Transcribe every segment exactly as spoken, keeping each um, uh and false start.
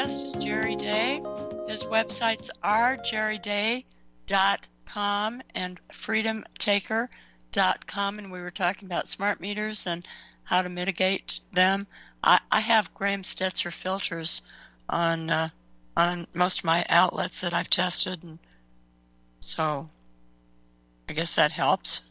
guest is Jerry Day. His websites are jerry day dot com and freedom taker dot com, and we were talking about smart meters and how to mitigate them. I, I have Graham Stetzer filters on uh, on most of my outlets that I've tested, and so I guess that helps.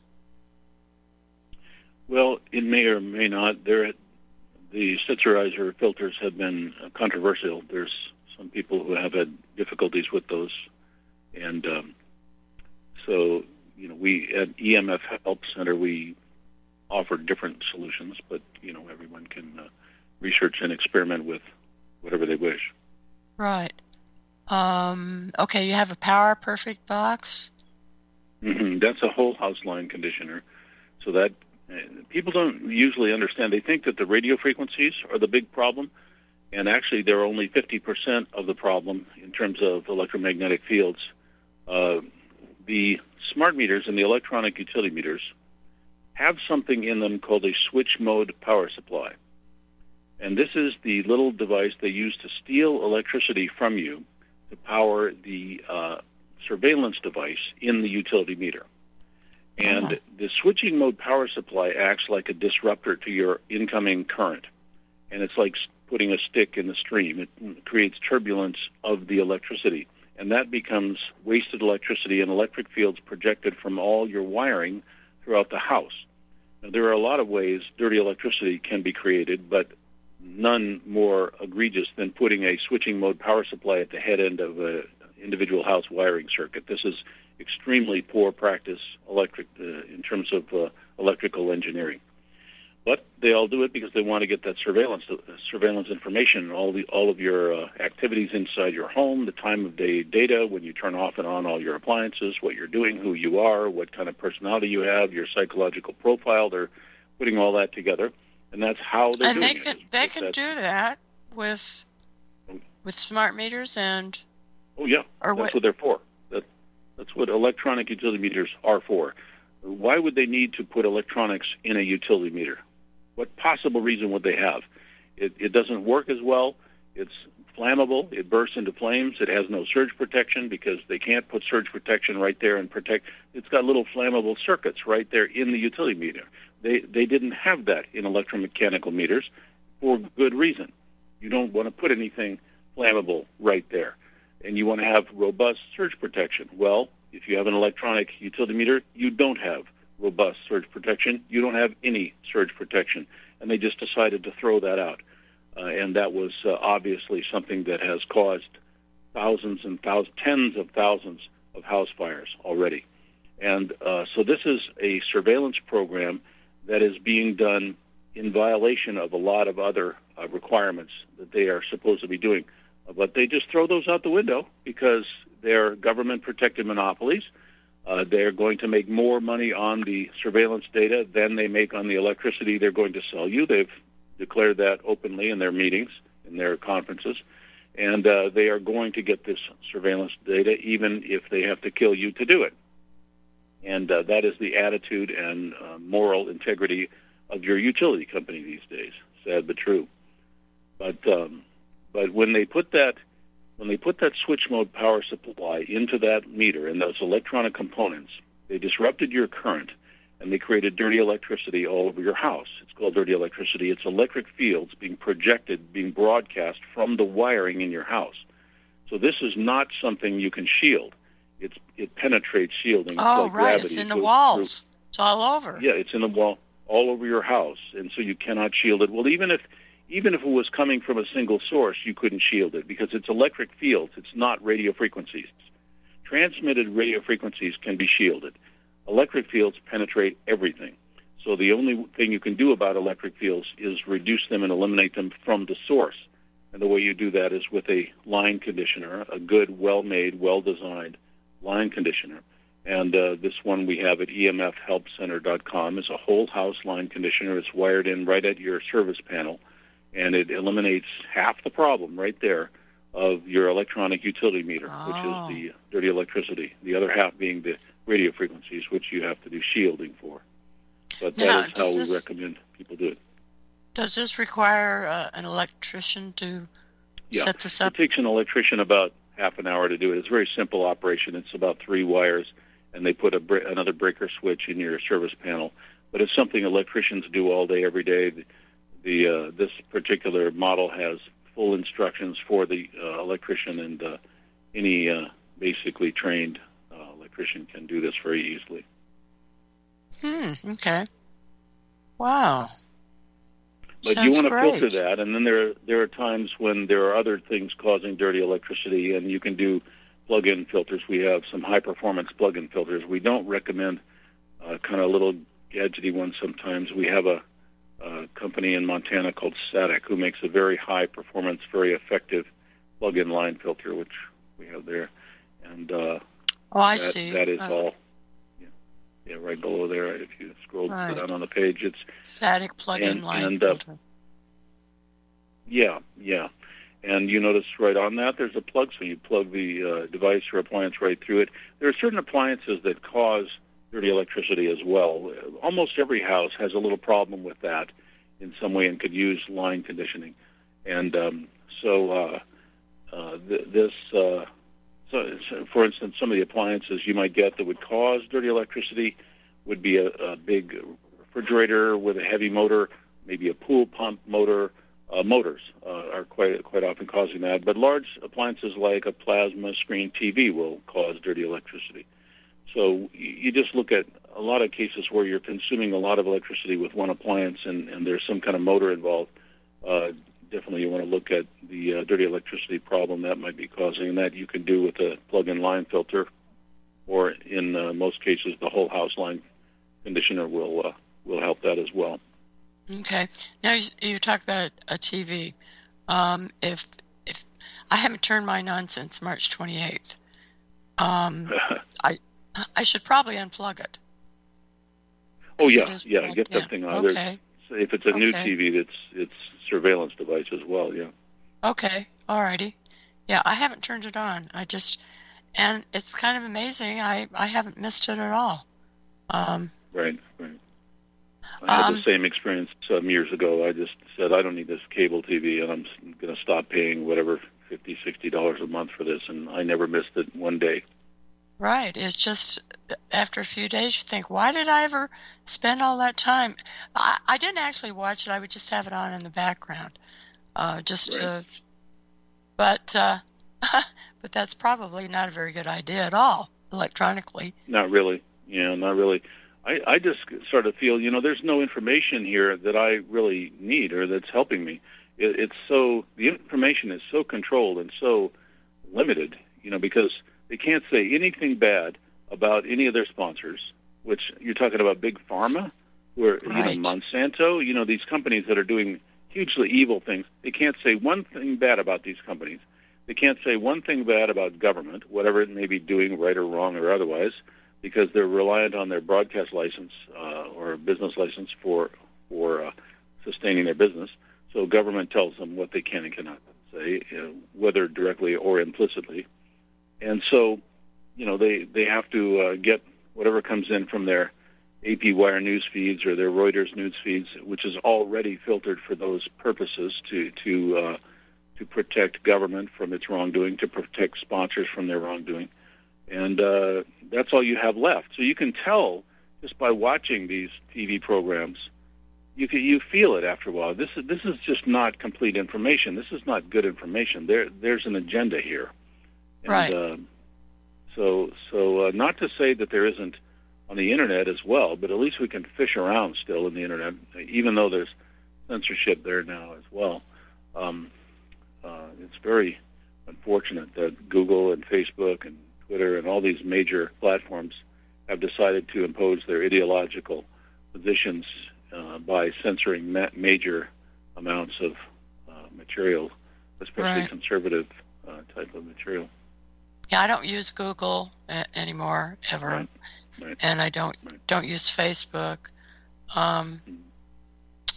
Well, it may or may not. There, the Stetzerizer filters have been controversial. There's some people who have had difficulties with those, and um, so you know, we at E M F Help Center we offer different solutions, but you know, everyone can uh, research and experiment with whatever they wish. Right. Um, okay, you have a Power Perfect box. Mm-hmm. That's a whole house line conditioner, so that. People don't usually understand. They think that the radio frequencies are the big problem, and actually they're only fifty percent of the problem in terms of electromagnetic fields. Uh, the smart meters and the electronic utility meters have something in them called a switch mode power supply. And this is the little device they use to steal electricity from you to power the uh, surveillance device in the utility meter. And uh-huh. the switching mode power supply acts like a disruptor to your incoming current. And it's like putting a stick in the stream. It creates turbulence of the electricity. And that becomes wasted electricity and electric fields projected from all your wiring throughout the house. Now, there are a lot of ways dirty electricity can be created, but none more egregious than putting a switching mode power supply at the head end of an individual house wiring circuit. This is extremely poor practice electric uh, in terms of uh, electrical engineering. But they all do it because they want to get that surveillance uh, surveillance information, all the all of your uh, activities inside your home, the time of day data, when you turn off and on all your appliances, what you're doing, who you are, what kind of personality you have, your psychological profile. They're putting all that together, and that's how they're and doing they can, it. they It's can that, do that with with smart meters and... Oh, yeah, or that's what, what they're for. That, that's what electronic utility meters are for. Why would they need to put electronics in a utility meter? What possible reason would they have? It, it doesn't work as well. It's flammable. It bursts into flames. It has no surge protection because they can't put surge protection right there and protect. It's got little flammable circuits right there in the utility meter. They they didn't have that in electromechanical meters for good reason. You don't want to put anything flammable right there, and you want to have robust surge protection. Well, if you have an electronic utility meter, you don't have robust surge protection. You don't have any surge protection. And they just decided to throw that out. Uh, and that was uh, obviously something that has caused thousands and thousands, tens of thousands of house fires already. And uh, so this is a surveillance program that is being done in violation of a lot of other uh, requirements that they are supposed to be doing. But they just throw those out the window because they're government-protected monopolies. Uh, they're going to make more money on the surveillance data than they make on the electricity they're going to sell you. They've declared that openly in their meetings, in their conferences. And uh, they are going to get this surveillance data even if they have to kill you to do it. And uh, that is the attitude and uh, moral integrity of your utility company these days. Sad but true. But um, but when they put that When they put that switch mode power supply into that meter and those electronic components, they disrupted your current and they created dirty electricity all over your house. It's called dirty electricity. It's electric fields being projected, being broadcast from the wiring in your house. So this is not something you can shield. It's, it penetrates shielding. It's oh, like right. gravity. It's in It the goes walls. through. It's all over. Yeah, it's in the wall, all over your house, and so you cannot shield it. Well, even if Even if it was coming from a single source, you couldn't shield it because it's electric fields. It's not radio frequencies. Transmitted radio frequencies can be shielded. Electric fields penetrate everything. So the only thing you can do about electric fields is reduce them and eliminate them from the source. And the way you do that is with a line conditioner, a good, well-made, well-designed line conditioner. And uh, this one we have at E M F help center dot com is a whole house line conditioner. It's wired in right at your service panel. And it eliminates half the problem right there of your electronic utility meter, oh. which is the dirty electricity. The other half being the radio frequencies, which you have to do shielding for. But that now, is how this, we recommend people do it. Does this require uh, an electrician to Yeah. set this up? It takes an electrician about half an hour to do it. It's a very simple operation. It's about three wires, and they put a bre- another breaker switch in your service panel. But it's something electricians do all day, every day. The, the uh, this particular model has full instructions for the uh, electrician, and uh, any uh, basically trained uh, electrician can do this very easily. Hmm. Okay. Wow. But Sounds you want to great. filter that, and then there there are times when there are other things causing dirty electricity, and you can do plug-in filters. We have some high-performance plug-in filters. We don't recommend uh, kind of little gadgety ones sometimes. We have a, a company in Montana called Satic who makes a very high-performance, very effective plug-in line filter, which we have there. And uh, Oh, I that, see. that is Oh. all. Yeah, yeah, right below there. If you scroll Right. down on the page, it's Static plug-in and- line and, uh, filter. yeah, yeah. And you notice right on that, there's a plug, so you plug the uh, device or appliance right through it. There are certain appliances that cause dirty electricity as well. Almost every house has a little problem with that in some way and could use line conditioning. And um, so uh, uh, th- this, uh, so, so for instance, some of the appliances you might get that would cause dirty electricity would be a, a big refrigerator with a heavy motor, maybe a pool pump motor. Uh, motors uh, are quite quite often causing that, but large appliances like a plasma screen T V will cause dirty electricity. So you, you just look at a lot of cases where you're consuming a lot of electricity with one appliance, and, and there's some kind of motor involved. Uh, definitely, you want to look at the uh, dirty electricity problem that might be causing, and that you can do with a plug-in line filter, or in uh, most cases, the whole house line conditioner will uh, will help that as well. Okay. Now you, you talk about a, a T V. Um, if if I haven't turned mine on since March twenty-eighth, um, I I should probably unplug it. Oh 'Cause it yeah, is yeah. plugged Get that in. thing on. There's- Okay. so if it's a new Okay. T V, it's it's surveillance device as well. Yeah. Okay. Alrighty. Yeah, I haven't turned it on. I just, and it's kind of amazing. I I haven't missed it at all. Um, Right. Right. I had Um, the same experience some years ago. I just said I don't need this cable T V, and I'm going to stop paying whatever fifty, sixty dollars a month for this, and I never missed it one day. Right. It's just after a few days you think, why did I ever spend all that time? I, I didn't actually watch it. I would just have it on in the background, uh, just Right. to. But uh, but that's probably not a very good idea at all electronically. Not really. Yeah, not really. I, I just sort of feel, you know, there's no information here that I really need or that's helping me. It, it's so, the information is so controlled and so limited, you know, because they can't say anything bad about any of their sponsors, which you're talking about Big Pharma, where, Right. you know, Monsanto, you know, these companies that are doing hugely evil things. They can't say one thing bad about these companies. They can't say one thing bad about government, whatever it may be doing, right or wrong or otherwise, because they're reliant on their broadcast license uh, or business license for for uh, sustaining their business. So government tells them what they can and cannot say, you know, whether directly or implicitly. And so, you know, they, they have to uh, get whatever comes in from their A P Wire news feeds or their Reuters news feeds, which is already filtered for those purposes to to uh, to protect government from its wrongdoing, to protect sponsors from their wrongdoing. And uh, that's all you have left. So you can tell just by watching these T V programs, you can, you feel it after a while. This is this is just not complete information. This is not good information. There there's an agenda here. And, Right. Uh, so so uh, not to say that there isn't on the internet as well, but at least we can fish around still in the internet, even though there's censorship there now as well. Um, uh, it's very unfortunate that Google and Facebook and Twitter and all these major platforms have decided to impose their ideological positions uh, by censoring ma- major amounts of uh, material, especially Right. conservative uh, type of material. Yeah, I don't use Google a- anymore ever, Right. Right. and I don't Right. don't use Facebook. Um, Mm.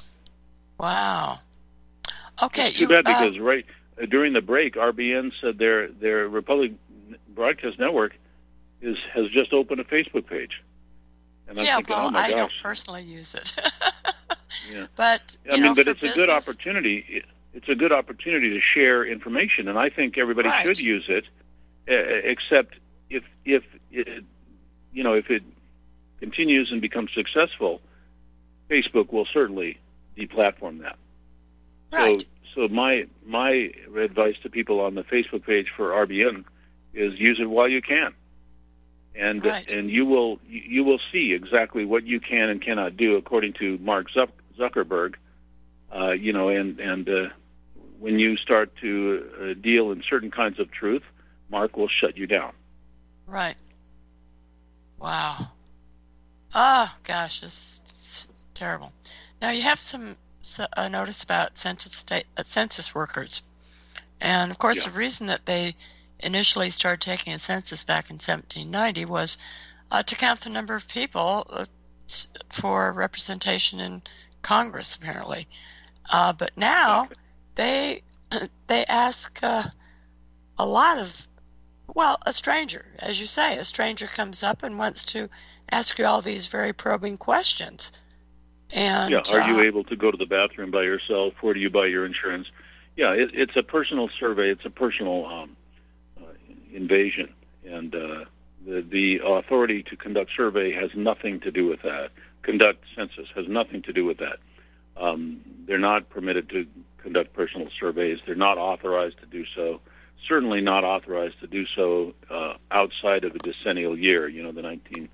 Wow. Okay. It's too you, bad uh, because right uh, during the break, R B N said their their Republic Broadcast Network is has just opened a Facebook page, and I'm yeah, thinking, well, oh my I don't gosh, personally use it. yeah. But I you mean, know, but for it's a good business- opportunity. it's a good opportunity to share information, and I think everybody Right. should use it, uh, except if if it, you know if it continues and becomes successful, Facebook will certainly deplatform that. Right. So so my my advice to people on the Facebook page for R B N is use it while you can, and Right. and you will you will see exactly what you can and cannot do according to Mark Zuck- Zuckerberg. Uh, you know, and and uh, when you start to uh, deal in certain kinds of truth, Mark will shut you down. Right. Wow. Oh, gosh, it's, it's terrible. Now, you have some so, uh, notice about census, state, uh, census workers. And, of course, Yeah. the reason that they initially started taking a census back in seventeen ninety was uh, to count the number of people uh, for representation in Congress, apparently. Uh, but now they they ask uh, a lot of, well, a stranger, as you say, a stranger comes up and wants to ask you all these very probing questions. And Yeah, are you uh, able to go to the bathroom by yourself? Where do you buy your insurance? Yeah, it, it's a personal survey. It's a personal um, uh, invasion, and uh, the the authority to conduct survey has nothing to do with that. Conduct census has nothing to do with that. Um, they're not permitted to conduct personal surveys. They're not authorized to do so. Certainly not authorized to do so uh, outside of a decennial year. You know, the nineteen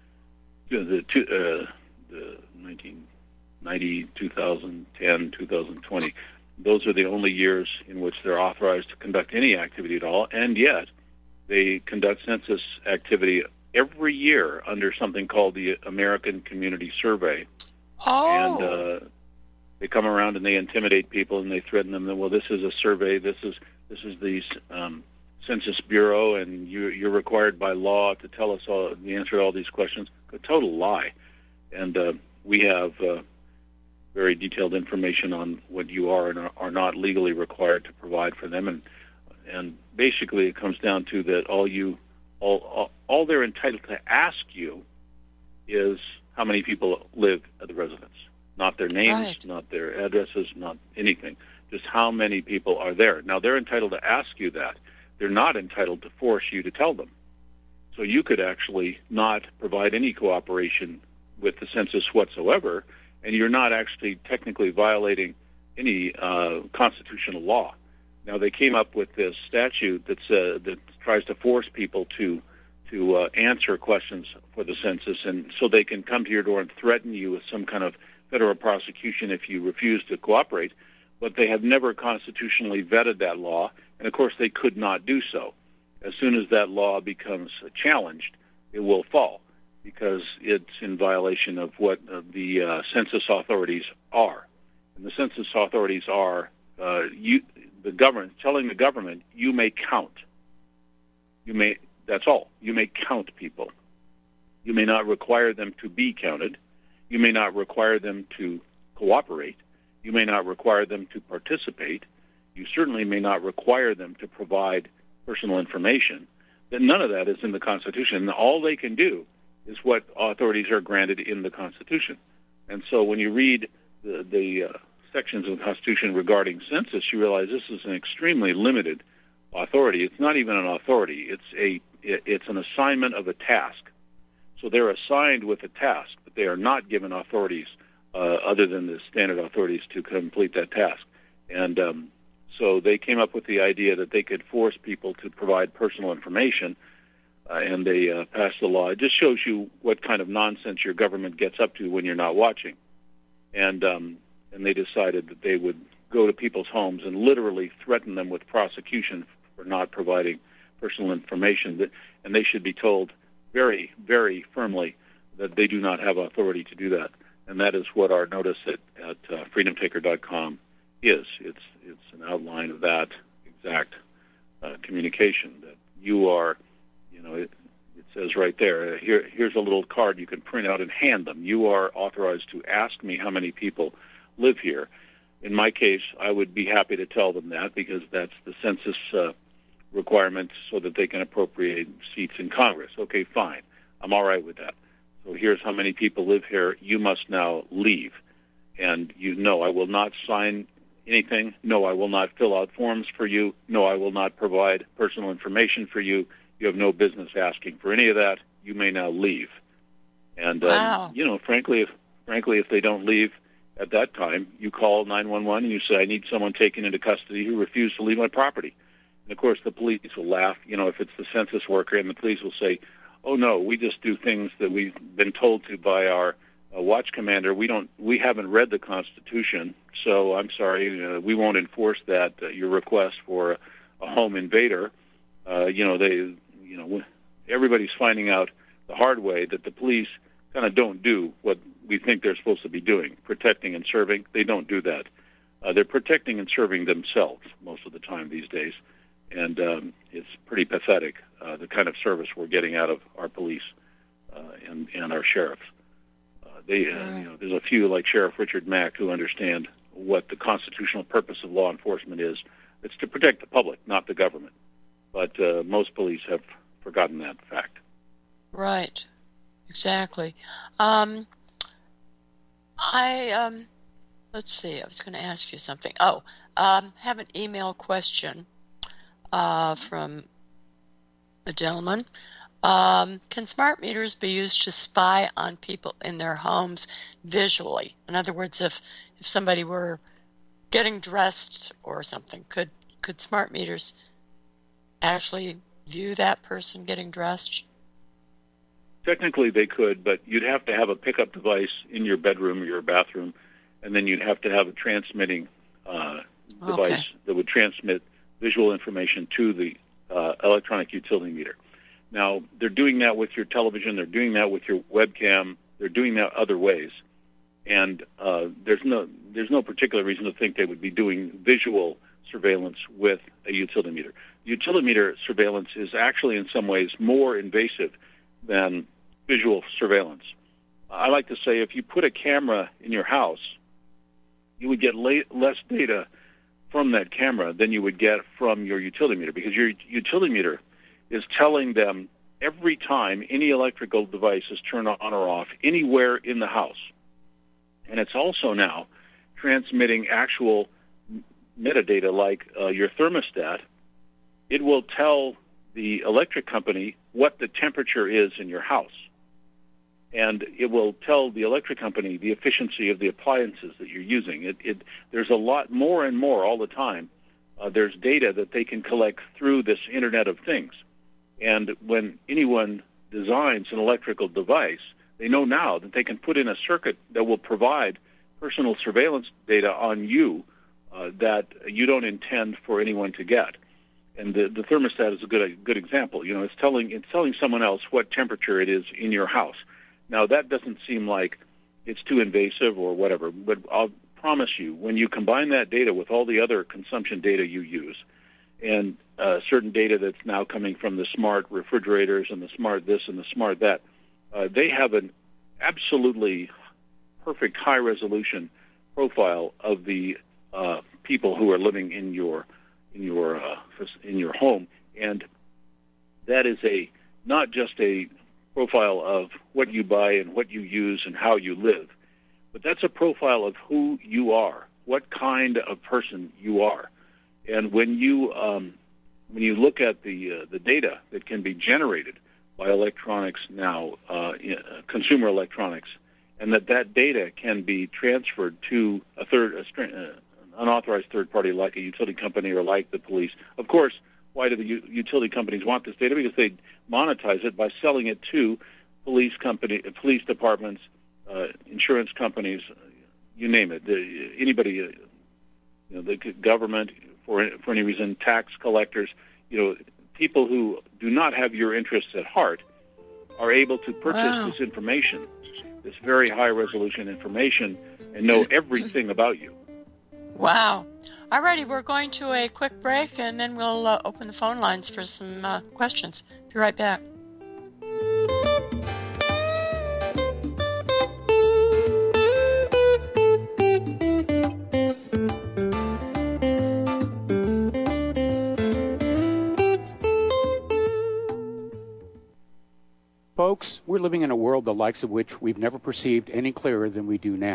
the two, uh, the nineteen ninety, two thousand ten, two thousand twenty. Those are the only years in which they're authorized to conduct any activity at all, and yet they conduct census activity every year under something called the American Community Survey. oh, And uh, they come around and they intimidate people and they threaten them that, well, this is a survey, this is this is the um, Census Bureau, and you, you're required by law to tell us all the answer to all these questions. A total lie. And uh, we have uh, very detailed information on what you are and are not legally required to provide for them. And and basically it comes down to that all you all all, all they're entitled to ask you is how many people live at the residence. Not their names, Right. not their addresses, not anything. Just how many people are there. Now, they're entitled to ask you that. They're not entitled to force you to tell them. So you could actually not provide any cooperation with the census whatsoever, and you're not actually technically violating any uh, constitutional law. Now, they came up with this statute that's, uh, that tries to force people to to uh, answer questions for the census, and so they can come to your door and threaten you with some kind of federal prosecution if you refuse to cooperate. But they have never constitutionally vetted that law, and of course they could not do so. As soon as that law becomes challenged, it will fall because it's in violation of what uh, the uh, census authorities are. And the census authorities are uh, you, the government telling the government, you may count. You may. That's all. You may count people. You may not require them to be counted. You may not require them to cooperate. You may not require them to participate. You certainly may not require them to provide personal information. Then none of that is in the Constitution. And all they can do is what authorities are granted in the Constitution. And so when you read the, the uh, sections of the Constitution regarding census, you realize this is an extremely limited authority. It's not even an authority. It's a it's an assignment of a task. So they're assigned with a task, but they are not given authorities uh, other than the standard authorities to complete that task. And um, so they came up with the idea that they could force people to provide personal information, uh, and they uh, passed the law. It just shows you what kind of nonsense your government gets up to when you're not watching. And um, and they decided that they would go to people's homes and literally threaten them with prosecution for not providing personal information, that, and they should be told very, very firmly that they do not have authority to do that. And that is what our notice at, at uh, freedom taker dot com is. It's it's an outline of that exact uh, communication, that you are, you know, it, it says right there, uh, here, here's a little card you can print out and hand them. You are authorized to ask me how many people live here. In my case, I would be happy to tell them that because that's the census uh, requirements so that they can appropriate seats in Congress. Okay, fine. I'm all right with that. So here's how many people live here. You must now leave. And you know I will not sign anything. No, I will not fill out forms for you. No, I will not provide personal information for you. You have no business asking for any of that. You may now leave. And, wow. um, you know, frankly, if, frankly, if they don't leave at that time, you call nine one one and you say, I need someone taken into custody who refused to leave my property. And, of course, the police will laugh. You know, if it's the census worker, and the police will say, oh, no, we just do things that we've been told to by our uh, watch commander. We don't, we haven't read the Constitution, so I'm sorry, uh, we won't enforce that, uh, your request for a, a home invader. Uh, you know, they, you know, everybody's finding out the hard way that the police kind of don't do what we think they're supposed to be doing, protecting and serving. They don't do that. Uh, they're protecting and serving themselves most of the time these days, and um, it's pretty pathetic, uh, the kind of service we're getting out of our police uh, and, and our sheriffs. Uh, they, uh, you know, there's a few like Sheriff Richard Mack who understand what the constitutional purpose of law enforcement is. It's to protect the public, not the government. But uh, most police have forgotten that fact. Right. Exactly. Um, I, um, let's see, I was going to ask you something. Oh, um, have an email question uh, from a gentleman. Um, can smart meters be used to spy on people in their homes visually? In other words, if, if somebody were getting dressed or something, could could smart meters actually view that person getting dressed? Technically they could, but you'd have to have a pickup device in your bedroom or your bathroom, and then you'd have to have a transmitting uh, device Okay. that would transmit visual information to the uh, electronic utility meter. Now, they're doing that with your television, they're doing that with your webcam, they're doing that other ways, and uh, there's no there's no particular reason to think they would be doing visual surveillance with a utility meter. Utility meter surveillance is actually in some ways more invasive than visual surveillance. I like to say if you put a camera in your house, you would get la- less data from that camera than you would get from your utility meter, because your utility meter is telling them every time any electrical device is turned on or off anywhere in the house. And it's also now transmitting actual metadata like uh, your thermostat. It will tell the electric company what the temperature is in your house. And it will tell the electric company the efficiency of the appliances that you're using. It, it, there's a lot more and more all the time. Uh, there's data that they can collect through this Internet of Things. And when anyone designs an electrical device, they know now that they can put in a circuit that will provide personal surveillance data on you uh, that you don't intend for anyone to get. And the, the thermostat is a good a good example. You know, it's telling it's telling someone else what temperature it is in your house. Now, that doesn't seem like it's too invasive or whatever, but I'll promise you, when you combine that data with all the other consumption data you use, and uh, certain data that's now coming from the smart refrigerators and the smart this and the smart that, uh, they have an absolutely perfect high-resolution profile of the uh, people who are living in your in your uh, in your home, and that is a not just a profile of what you buy and what you use and how you live, but that's a profile of who you are, what kind of person you are. And when you um, when you look at the uh, the data that can be generated by electronics now, uh, consumer electronics, and that that data can be transferred to a third, a, uh, unauthorized third party like a utility company or like the police. Of course, why do the u- utility companies want this data? Because they monetize it by selling it to police company, police departments, uh, insurance companies, you name it. The, anybody, uh, you know, the government for for any reason, tax collectors, you know, people who do not have your interests at heart are able to purchase Wow. this information, this very high resolution information, and know everything about you. Wow. All righty, we're going to a quick break, and then we'll uh, open the phone lines for some uh, questions. Be right back. Folks, we're living in a world the likes of which we've never perceived any clearer than we do now.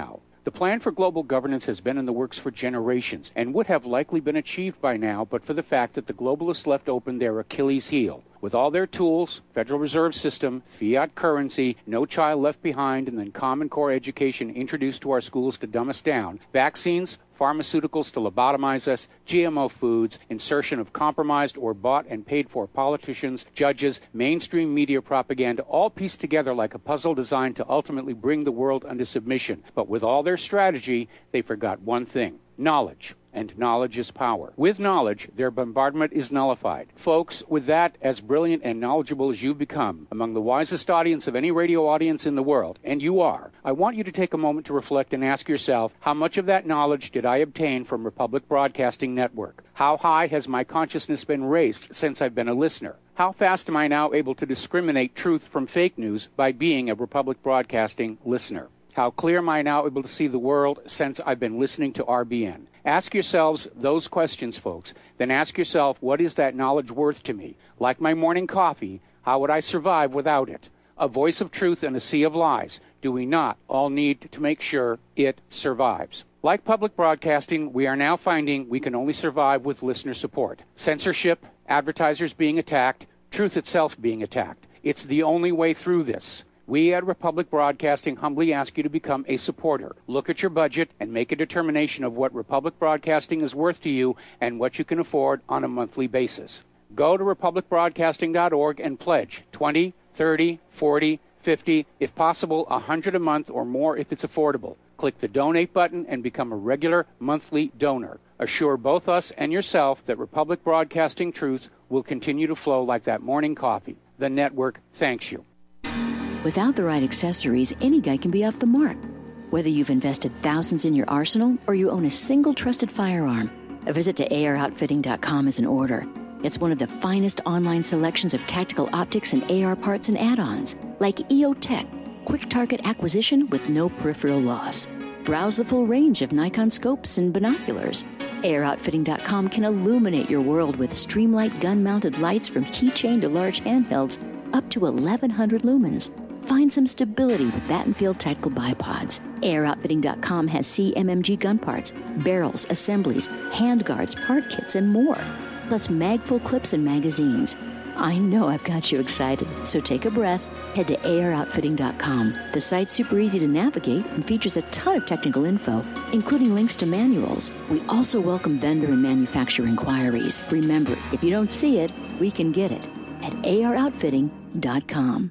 The plan for global governance has been in the works for generations and would have likely been achieved by now but for the fact that the globalists left open their Achilles heel. With all their tools, Federal Reserve System, fiat currency, no child left behind, and then Common Core education introduced to our schools to dumb us down, vaccines, pharmaceuticals to lobotomize us, G M O foods, insertion of compromised or bought and paid for politicians, judges, mainstream media propaganda, all pieced together like a puzzle designed to ultimately bring the world under submission. But with all their strategy, they forgot one thing: knowledge. And knowledge is power. With knowledge, their bombardment is nullified. Folks, with that, as brilliant and knowledgeable as you've become, among the wisest audience of any radio audience in the world, and you are, I want you to take a moment to reflect and ask yourself, how much of that knowledge did I obtain from Republic Broadcasting Network? How high has my consciousness been raised since I've been a listener? How fast am I now able to discriminate truth from fake news by being a Republic Broadcasting listener? How clear am I now able to see the world since I've been listening to R B N? Ask yourselves those questions, folks. Then ask yourself, what is that knowledge worth to me? Like my morning coffee, how would I survive without it? A voice of truth in a sea of lies. Do we not all need to make sure it survives? Like public broadcasting, we are now finding we can only survive with listener support. Censorship, advertisers being attacked, truth itself being attacked. It's the only way through this. We at Republic Broadcasting humbly ask you to become a supporter. Look at your budget and make a determination of what Republic Broadcasting is worth to you and what you can afford on a monthly basis. Go to republic broadcasting dot org and pledge twenty, thirty, forty, fifty, if possible one hundred a month or more if it's affordable. Click the donate button and become a regular monthly donor. Assure both us and yourself that Republic Broadcasting truth will continue to flow like that morning coffee. The network thanks you. Without the right accessories, any guy can be off the mark. Whether you've invested thousands in your arsenal or you own a single trusted firearm, a visit to A R outfitting dot com is in order. It's one of the finest online selections of tactical optics and A R parts and add-ons, like E O Tech, quick target acquisition with no peripheral loss. Browse the full range of Nikon scopes and binoculars. A R outfitting dot com can illuminate your world with Streamlight gun-mounted lights from keychain to large handhelds up to eleven hundred lumens. Find some stability with Battenfield Tactical Bipods. A R outfitting dot com has C M M G gun parts, barrels, assemblies, handguards, part kits, and more, plus mag-full clips and magazines. I know I've got you excited, so take a breath. Head to A R outfitting dot com. The site's super easy to navigate and features a ton of technical info, including links to manuals. We also welcome vendor and manufacturer inquiries. Remember, if you don't see it, we can get it at A R outfitting dot com.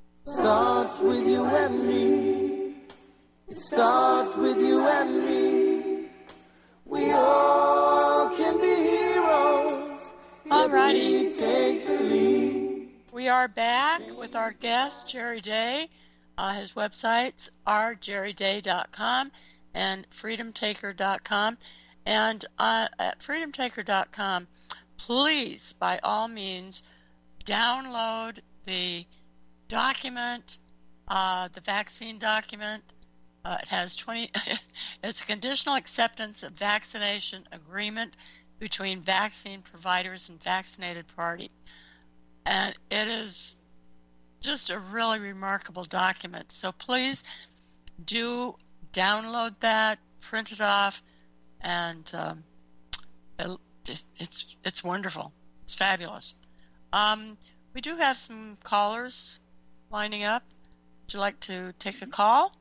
Starts with you and me. It starts with you and me. We all can be heroes. Alrighty. If we take the lead. We are back with our guest, Jerry Day. Uh, his websites are jerry day dot com and freedom taker dot com. And uh, at freedom taker dot com, please, by all means, download the document, uh, the vaccine document. Uh, it has twenty. It's a conditional acceptance of vaccination agreement between vaccine providers and vaccinated party, and it is just a really remarkable document. So please do download that, print it off, and um, it, it's it's wonderful. It's fabulous. Um, we do have some callers lining up. Would you like to take a call?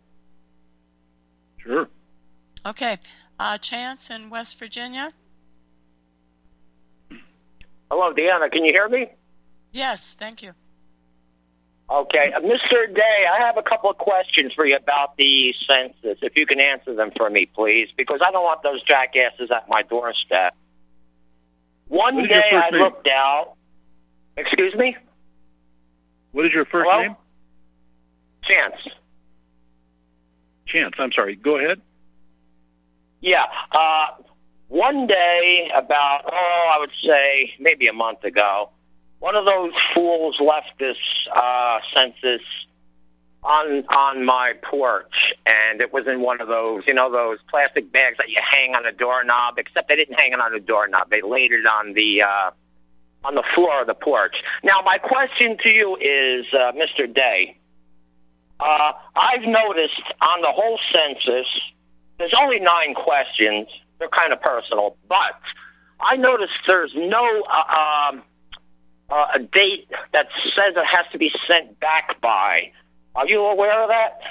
Sure. Okay. Uh, Chance in West Virginia. Hello, Deanna. Can you hear me? Yes, thank you. Okay. Uh, Mister Day, I have a couple of questions for you about the census, if you can answer them for me, please, because I don't want those jackasses at my doorstep. One What is day your first I name? looked out. Excuse me? What is your first Hello? name? Chance. Chance. I'm sorry. Go ahead. Yeah. Uh, one day, about, oh, I would say maybe a month ago, one of those fools left this uh, census on on my porch, and it was in one of those, you know, those plastic bags that you hang on a doorknob, except they didn't hang it on a doorknob. They laid it on the uh, on the floor of the porch. Now, my question to you is, uh, Mister Day, uh, I've noticed on the whole census there's only nine questions. They're kind of personal, but I noticed there's no uh, um, uh, a date that says it has to be sent back by. Are you aware of that?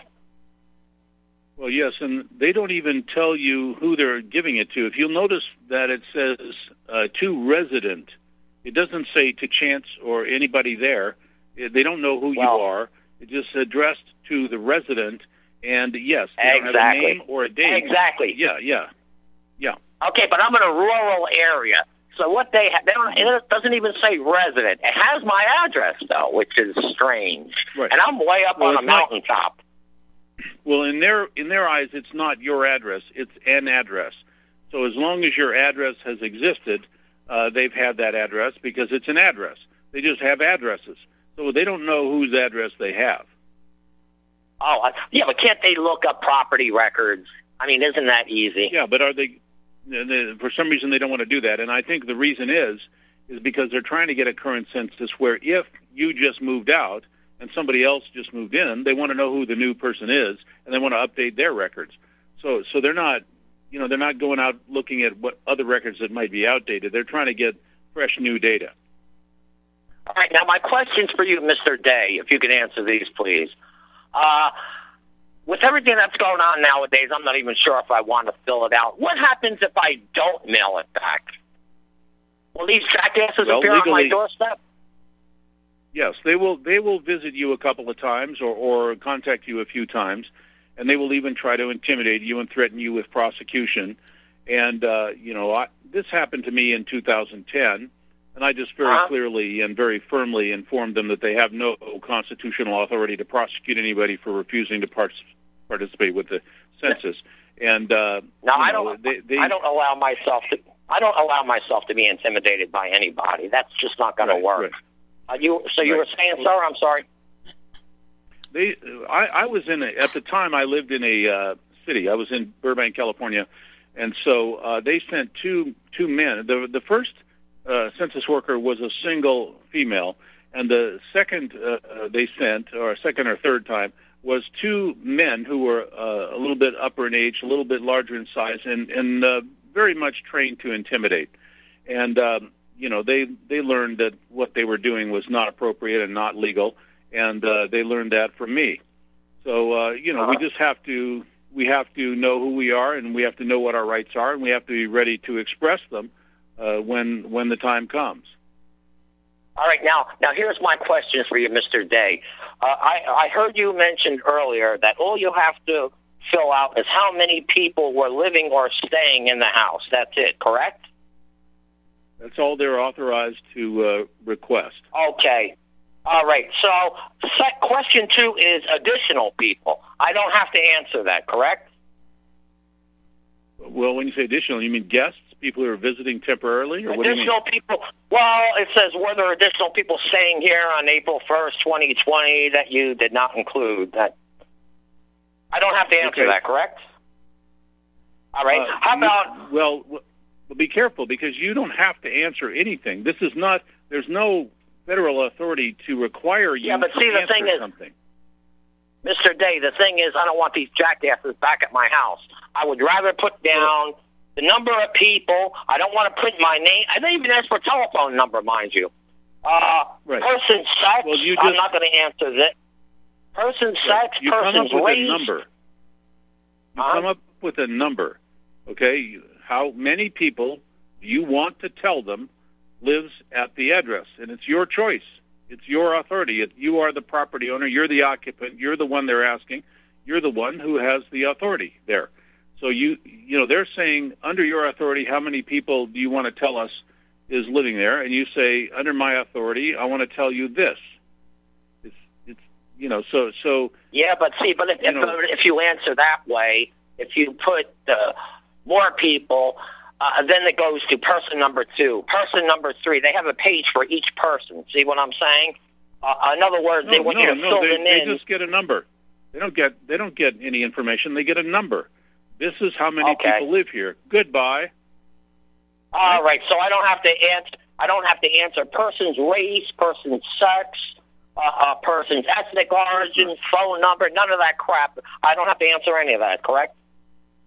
Well, yes, and they don't even tell you who they're giving it to. If you'll notice that it says uh, to resident, it doesn't say to chance or anybody there. They don't know who well, you are. It's just addressed to the resident, and yes, they exactly. don't have a name or a date. Exactly. Yeah, yeah, yeah. Okay, but I'm in a rural area, so what they ha- they don't it doesn't even say resident. It has my address though, which is strange. Right. And I'm way up well, on a mountaintop. Not, well, in their in their eyes, it's not your address; it's an address. So as long as your address has existed, uh, they've had that address because it's an address. They just have addresses, so they don't know whose address they have. Oh, uh, yeah, but can't they look up property records? I mean, isn't that easy? Yeah, but are they? For some reason, they don't want to do that, and I think the reason is is because they're trying to get a current census where if you just moved out and somebody else just moved in, they want to know who the new person is, and they want to update their records. So, so they're not, you know, they're not going out looking at what other records that might be outdated. They're trying to get fresh new data. All right, now my questions for you, Mister Day, if you could answer these, please. Uh, with everything that's going on nowadays, I'm not even sure if I want to fill it out. What happens if I don't mail it back? Will these jackasses well, appear legally, on my doorstep? Yes, they will. They will visit you a couple of times, or, or contact you a few times, and they will even try to intimidate you and threaten you with prosecution. And uh, you know, I, this happened to me in two thousand ten. And I just very uh-huh. clearly and very firmly informed them that they have no constitutional authority to prosecute anybody for refusing to part- participate with the census. And uh, no, I know, don't. They, they, I don't allow myself to. I don't allow myself to be intimidated by anybody. That's just not going right, to work. Right. Uh, you. So you right. were saying, sir? I'm sorry. They. I, I was in a, at the time. I lived in a uh, city. I was in Burbank, California, and so uh, they sent two two men. The the first. Uh, census worker was a single female, and the second uh, uh, they sent, or second or third time, was two men who were uh, a little bit upper in age, a little bit larger in size, and, and uh, very much trained to intimidate. And, um, you know, they, they learned that what they were doing was not appropriate and not legal, and uh, they learned that from me. So, uh, you know, we just have to, we have to know who we are, and we have to know what our rights are, and we have to be ready to express them Uh, when when the time comes. All right, now now here's my question for you, Mister Day. Uh, I, I heard you mentioned earlier that all you have to fill out is how many people were living or staying in the house. That's it, correct? That's all they're authorized to uh, request. Okay. All right. So set, question two is additional people. I don't have to answer that, correct? Well, when you say additional, you mean guests? People who are visiting temporarily, or what do you mean? Additional people. Well, it says were there additional people staying here on April first, twenty twenty, that you did not include. That I don't have to answer okay. that, correct? All right. Uh, How you, about? Well, well, be careful because you don't have to answer anything. This is not. There's no federal authority to require you. Yeah, but to see, the answer thing is, something. Mister Day, the thing is, I don't want these jackasses back at my house. I would rather put down the number of people. I don't want to print my name. I didn't even ask for a telephone number, mind you. Uh, right. Person sex, well, you I'm just, not going to answer that. Person sex, you person's come up with race. a number. You uh-huh. come up with a number, okay? How many people do you want to tell them lives at the address? And it's your choice. It's your authority. It, you are the property owner. You're the occupant. You're the one they're asking. You're the one who has the authority there. So you, you know, they're saying under your authority, how many people do you want to tell us is living there? And you say, under my authority, I want to tell you this. It's, it's, you know, so, so. Yeah, but see, but if, you if, know, if you answer that way, if you put uh, more people, uh, then it goes to person number two, person number three. They have a page for each person. See what I'm saying? Uh, in other words, no, they want no, you to no, fill they, them they in. They just get a number. They don't get, they don't get any information. They get a number. This is how many okay. people live here. Goodbye. All right, so I don't have to answer. I don't have to answer person's race, person's sex, uh, uh, person's ethnic origin, phone number, none of that crap. I don't have to answer any of that. Correct?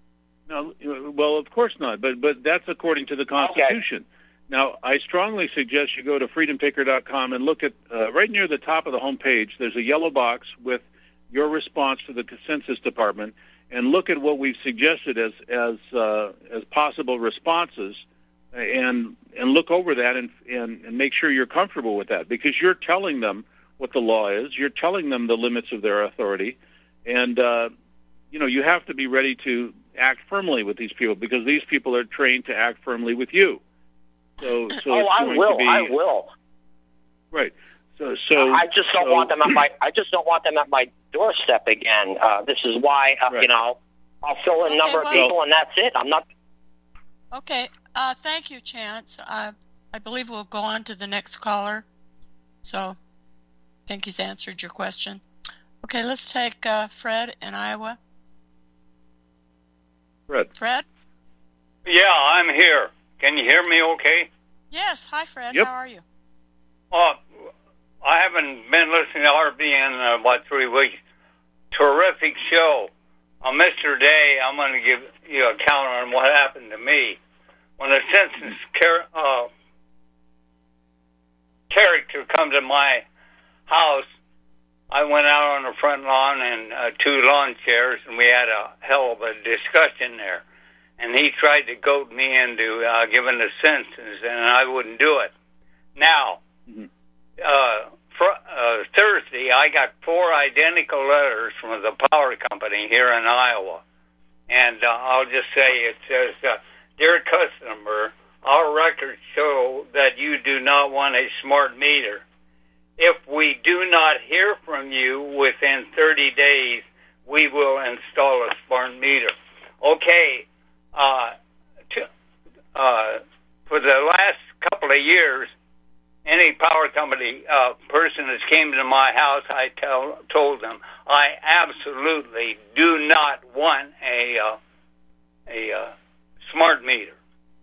No, well, of course not. But but that's according to the Constitution. Okay. Now, I strongly suggest you go to freedom taker dot com and look at uh, right near the top of the home page. There's a yellow box with your response to the Census Department, and look at what we've suggested as as uh, as possible responses, and and look over that and, and and make sure you're comfortable with that, because you're telling them what the law is. You're telling them the limits of their authority, and uh, you know you have to be ready to act firmly with these people, because these people are trained to act firmly with you. So, so oh, it's I going will. to be, I will. Right. So, so I just don't so, want them at my. I just don't want them at my doorstep again. Uh, this is why uh, right. you know I'll fill in a okay, number well, of people, and that's it. I'm not. Okay. Uh, thank you, Chance. Uh, I believe we'll go on to the next caller. So, I think he's answered your question. Okay, let's take uh, Fred in Iowa. Fred. Fred? Yeah, I'm here. Can you hear me okay? Yes. Hi, Fred. Yep. How are you? Uh, I haven't been listening to R V in uh, about three weeks. Terrific show. On Mister Day, I'm going to give you a counter on what happened to me. When the census char- uh, character come to my house, I went out on the front lawn and uh, two lawn chairs, and we had a hell of a discussion there. And he tried to goad me into uh, giving the census, and I wouldn't do it. Now, mm-hmm. uh, fr- uh, Thursday, I got four identical letters from the power company here in Iowa. And uh, I'll just say it says, uh, Dear customer, our records show that you do not want a smart meter. If we do not hear from you within thirty days, we will install a smart meter. Okay, uh, to, uh, for the last couple of years, any power company uh, person that came to my house, I tell, told them, I absolutely do not want a uh, a uh, smart meter.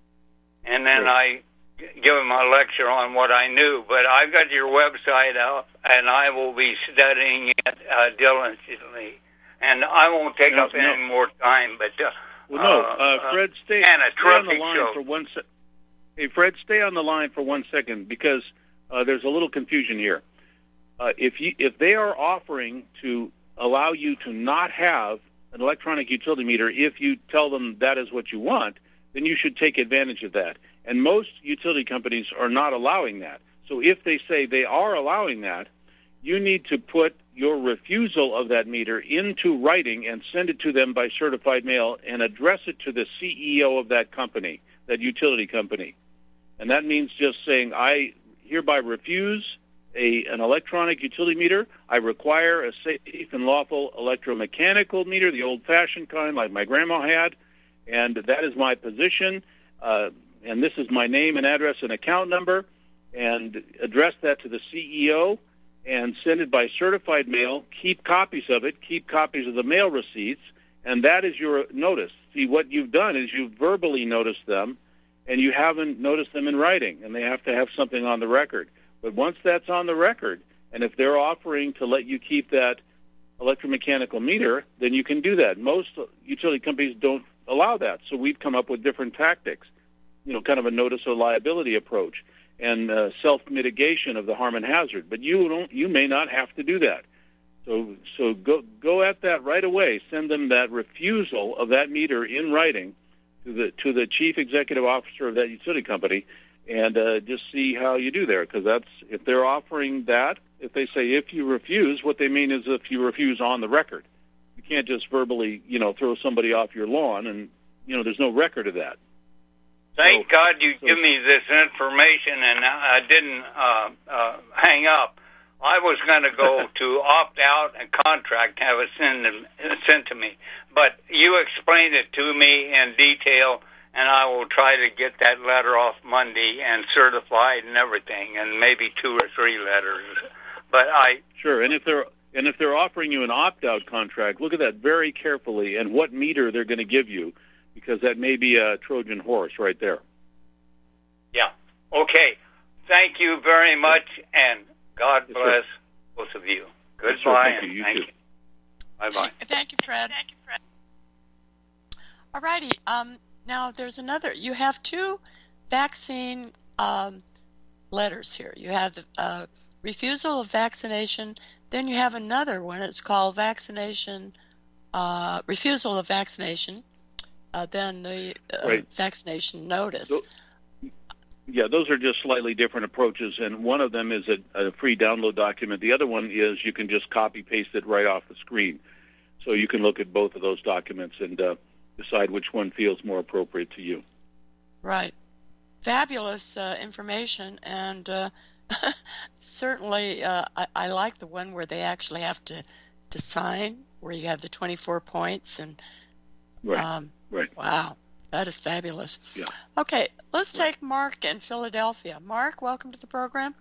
And then I give them a lecture on what I knew. But I've got your website out, and I will be studying it uh, diligently. And I won't take no, up no. any more time. But uh, well, no, uh, Fred, stay, and a stay on the line show. for one second. Hey, Fred, stay on the line for one second, because uh, there's a little confusion here. Uh, if you if they are offering to allow you to not have an electronic utility meter if you tell them that is what you want, then you should take advantage of that. And most utility companies are not allowing that. So if they say they are allowing that, you need to put your refusal of that meter into writing and send it to them by certified mail and address it to the C E O of that company, that utility company. And that means just saying, I hereby refuse a, an electronic utility meter. I require a safe and lawful electromechanical meter, the old-fashioned kind like my grandma had, and that is my position, uh, and this is my name and address and account number, and address that to the C E O and send it by certified mail. Keep copies of it. Keep copies of the mail receipts, and that is your notice. See, what you've done is you've verbally noticed them, and you haven't noticed them in writing, and they have to have something on the record. But once that's on the record, and if they're offering to let you keep that electromechanical meter, then you can do that. Most utility companies don't allow that, so we've come up with different tactics, you know, kind of a notice of liability approach and uh, self-mitigation of the harm and hazard. But you don't, you may not have to do that. So, so go go at that right away. Send them that refusal of that meter in writing to the to the chief executive officer of that utility company, and uh, just see how you do there. Because that's, if they're offering that, if they say if you refuse, what they mean is if you refuse on the record. You can't just verbally, you know, throw somebody off your lawn, and you know there's no record of that. Thank so, God you so, give me this information, and I didn't uh, uh, hang up. I was going to go to opt out and contract, have it sent, sent to me. But you explained it to me in detail, and I will try to get that letter off Monday and certified and everything, and maybe two or three letters. But I sure. And if they're and if they're offering you an opt out contract, look at that very carefully and what meter they're going to give you, because that may be a Trojan horse right there. Yeah. Okay. Thank you very much, and God yes, bless sir. both of you. Yes, Goodbye, sir. Thank you. You and thank too. you. Bye-bye. Thank you, Fred. Thank you, Fred. All All righty. Um, now, there's another. You have two vaccine um, letters here. You have the uh, refusal of vaccination. Then you have another one. It's called vaccination, uh, refusal of vaccination. Uh, then the uh, right. vaccination notice. So, yeah, those are just slightly different approaches, and one of them is a, a free download document. The other one is you can just copy-paste it right off the screen. So you can look at both of those documents and uh, decide which one feels more appropriate to you. Right. Fabulous uh, information, and uh, certainly uh, I, I like the one where they actually have to, to sign, where you have the twenty-four points. and Right, um, right. Wow, that is fabulous. Yeah. Okay, let's Right. take Mark in Philadelphia. Mark, welcome to the program.